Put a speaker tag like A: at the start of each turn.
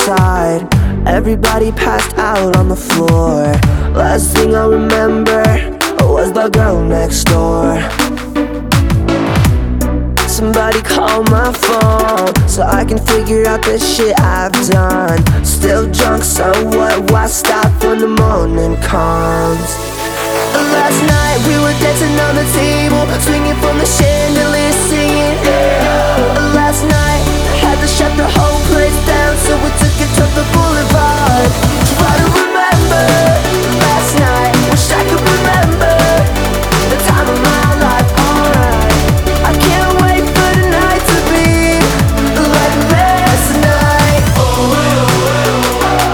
A: outside, everybody passed out on the floor. Last thing I remember was the girl next door. Somebody call my phone so I can figure out the shit I've done. Still drunk, so what? Why stop when the morning comes? Last night we were dancing on the table, swinging from the chandelier, singing hey. Last night I had to shut the whole place down, so we took it to the boulevard.